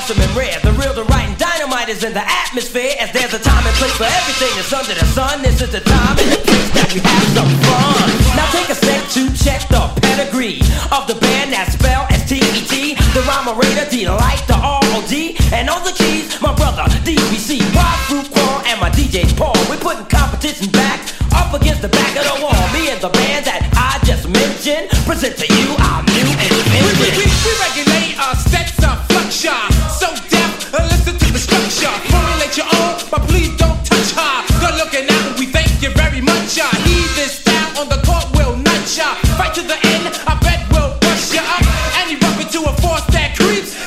awesome and rare. The real, the right, and dynamite is in the atmosphere. As there's a time and place for everything that's under the sun. This is the time and the place that we have some fun. Now take a sec to check the pedigree of the band that's spelled S-T-E-T. The rhymer-rater, Delight, the R-O-D. And on the keys, my brother, DBC. Wild Fruit Quan and my DJ Paul. We're putting competition back up against the back of the wall. Me and the band that I just mentioned present to you our new invention. We regulate our steps, our fluxure. So deaf, listen to the structure. Formulate your own, but please don't touch her. Good looking out, we thank you very much. Heed this style on the court, we'll nut ya. Fight to the end, I bet we'll bust ya up. And you bump into a force that creeps.